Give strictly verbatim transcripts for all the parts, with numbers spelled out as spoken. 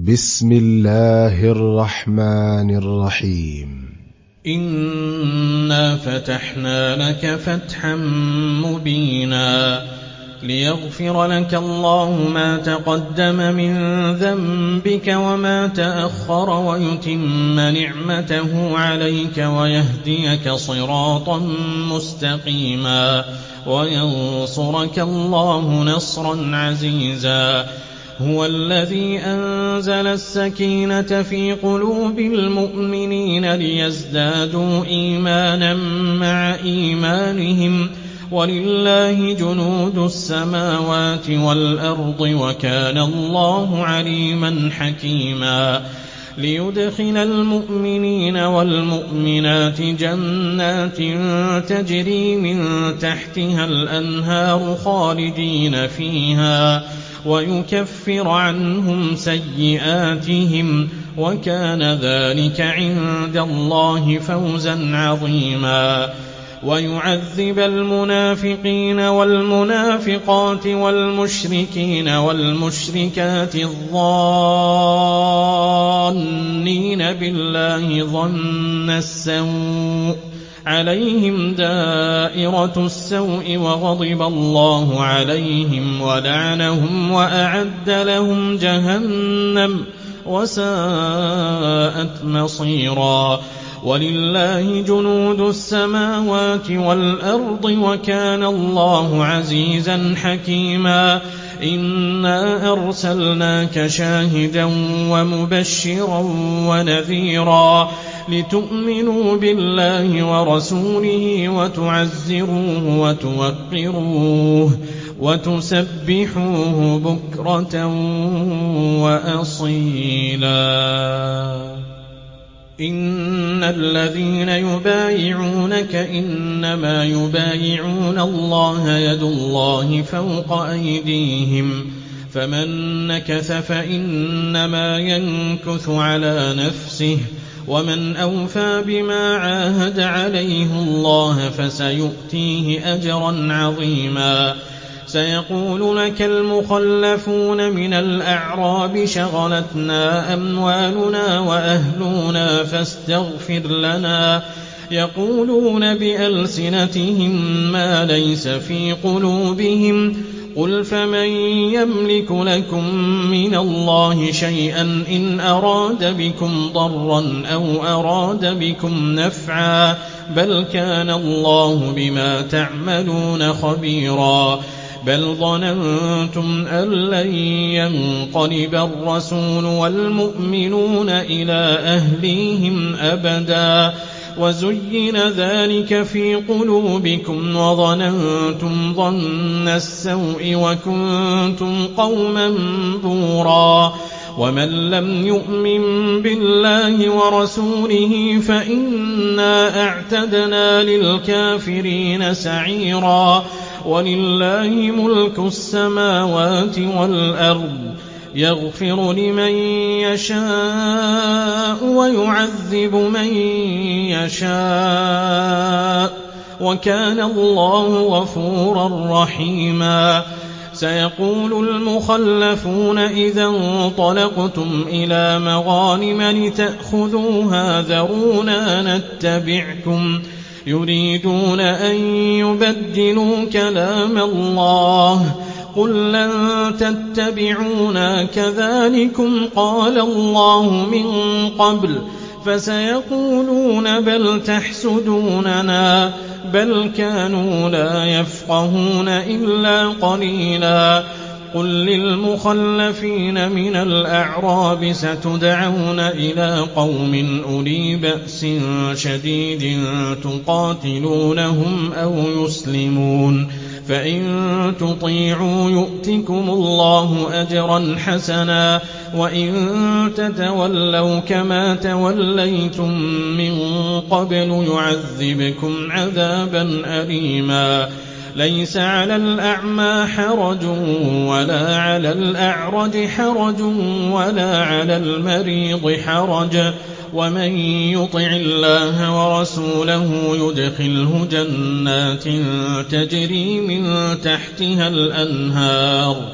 بسم الله الرحمن الرحيم. إنا فتحنا لك فتحا مبينا ليغفر لك الله ما تقدم من ذنبك وما تأخر ويتم نعمته عليك ويهديك صراطا مستقيما وينصرك الله نصرا عزيزا. هو الذي أنزل السكينة في قلوب المؤمنين ليزدادوا إيمانا مع إيمانهم ولله جنود السماوات والأرض وكان الله عليما حكيما. ليدخل المؤمنين والمؤمنات جنات تجري من تحتها الأنهار خالدين فيها ويكفر عنهم سيئاتهم وكان ذلك عند الله فوزا عظيما. ويعذب المنافقين والمنافقات والمشركين والمشركات الظانين بالله ظن السوء عليهم دائرة السوء وغضب الله عليهم ولعنهم وأعد لهم جهنم وساءت مصيرا. ولله جنود السماوات والأرض وكان الله عزيزا حكيما. إنا أرسلناك شاهدا ومبشرا ونذيرا لتؤمنوا بالله ورسوله وتعزروه وتوقروه وتسبحوه بكرة وأصيلا. إن الذين يبايعونك إنما يبايعون الله يد الله فوق أيديهم فمن نكث فإنما ينكث على نفسه ومن أوفى بما عاهد عليه الله فسيؤتيه أجرا عظيما. سيقول لك المخلفون من الأعراب شغلتنا أموالنا وأهلنا فاستغفر لنا يقولون بألسنتهم ما ليس في قلوبهم قل فمن يملك لكم من الله شيئا إن أراد بكم ضرا أو أراد بكم نفعا بل كان الله بما تعملون خبيرا. بل ظننتم أن لن ينقلب الرسول والمؤمنون إلى أهليهم أبدا وزين ذلك في قلوبكم وظننتم ظن السوء وكنتم قوما بورا. ومن لم يؤمن بالله ورسوله فإنا أعتدنا للكافرين سعيرا. ولله ملك السماوات والأرض يغفر لمن يشاء ويعذب من يشاء وكان الله غفورا رحيما. سيقول المخلفون إذا انطلقتم إلى مغانم لتأخذوها ذرونا نتبعكم يريدون أن يبدلوا كلام الله قل لن تتبعونا كذلكم قال الله من قبل فسيقولون بل تحسدوننا بل كانوا لا يفقهون إلا قليلا. قل للمخلفين من الأعراب ستدعون إلى قوم أولي بأس شديد تقاتلونهم أو يسلمون فإن تطيعوا يؤتكم الله أجرا حسنا وإن تتولوا كما توليتم من قبل يعذبكم عذابا أليما. ليس على الأعمى حرج ولا على الأعرج حرج ولا على المريض حرج ومن يطع الله ورسوله يدخله جنات تجري من تحتها الأنهار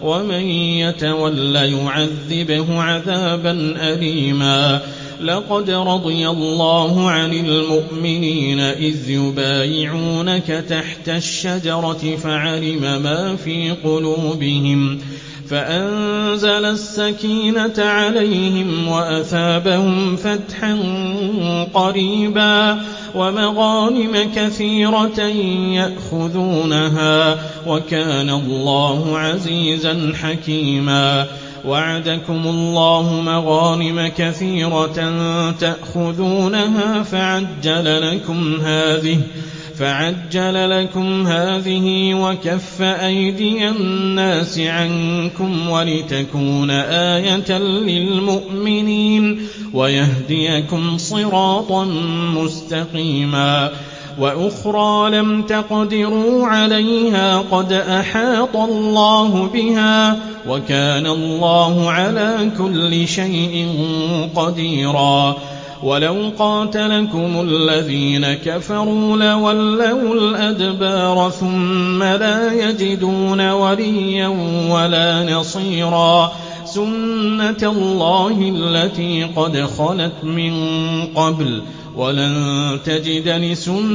ومن يتول يعذبه عذابا أليما لقد رضي الله عن المؤمنين إذ يبايعونك تحت الشجرة فعلم ما في قلوبهم فأنزل السكينة عليهم وأثابهم فتحا قريبا ومغانم كثيرة يأخذونها وكان الله عزيزا حكيما وعدكم الله مغانم كثيرة تأخذونها فعجل لكم هذه فعجل لكم هذه وكف أيدي الناس عنكم ولتكون آية للمؤمنين ويهديكم صراطا مستقيما وأخرى لم تقدروا عليها قد أحاط الله بها وكان الله على كل شيء قديرا ولو قاتلكم الذين كفروا لولوا الأدبار ثم لا يجدون وليا ولا نصيرا سنة الله التي قد خلت من قبل ولن تجد لسنة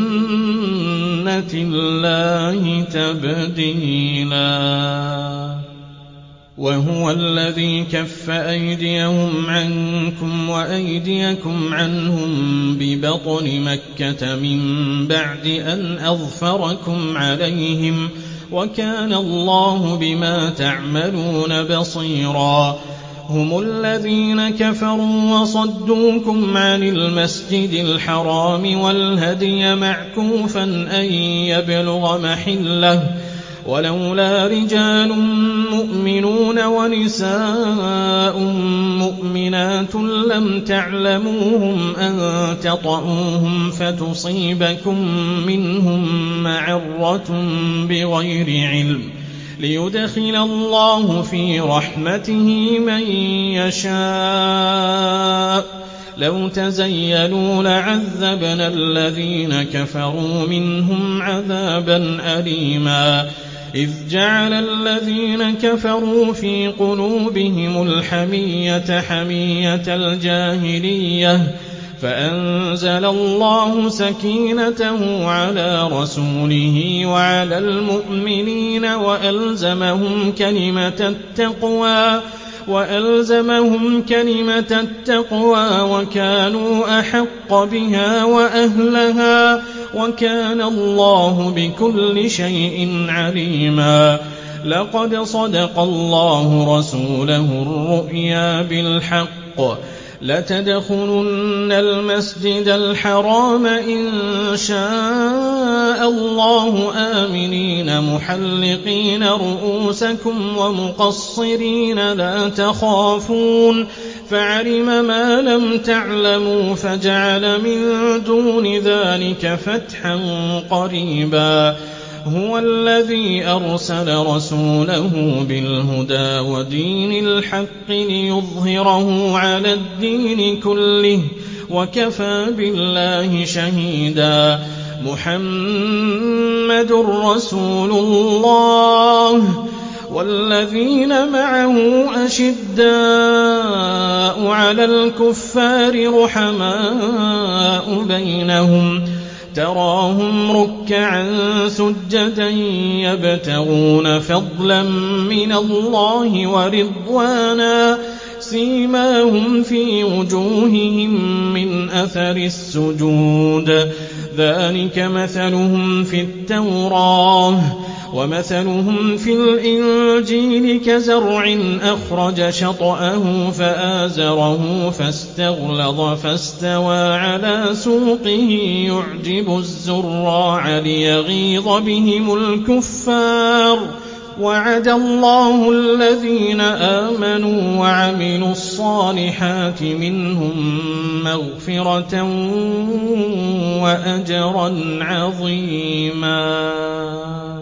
الله تبديلا وهو الذي كف أيديهم عنكم وأيديكم عنهم ببطن مكة من بعد أن أظفركم عليهم وكان الله بما تعملون بصيرا هم الذين كفروا وصدوكم عن المسجد الحرام والهدي معكوفا أن يبلغ محله ولولا رجال مؤمنون ونساء مؤمنات لم تعلموهم أن تطؤوهم فتصيبكم منهم معرة بغير علم ليدخل الله في رحمته من يشاء لو تزيلوا لعذبنا الذين كفروا منهم عذابا أليما إذ جعل الذين كفروا في قلوبهم الحمية حمية الجاهلية فأنزل الله سكينته على رسوله وعلى المؤمنين وألزمهم كلمة التقوى وألزمهم كلمة التقوى وكانوا أحق بها وأهلها وكان الله بكل شيء عليما لقد صدق الله رسوله الرؤيا بالحق لتدخلن المسجد الحرام إن شاء الله آمنين محلقين رؤوسكم ومقصرين لا تخافون فعلم ما لم تعلموا فجعل من دون ذلك فتحا قريبا هو الذي أرسل رسوله بالهدى ودين الحق ليظهره على الدين كله وكفى بالله شهيدا محمد رسول الله والذين معه أشداء على الكفار رحماء بينهم تراهم ركعا سجدا يبتغون فضلا من الله ورضوانا سيماهم في وجوههم من أثر السجود ذلك مثلهم في التوراة ومثلهم في الإنجيل كزرع أخرج شطأه فآزره فاستغلظ فاستوى على سوقه يعجب الزراع ليغيظ بهم الكفار وعد الله الذين آمنوا وعملوا الصالحات منهم مغفرة وأجرا عظيما.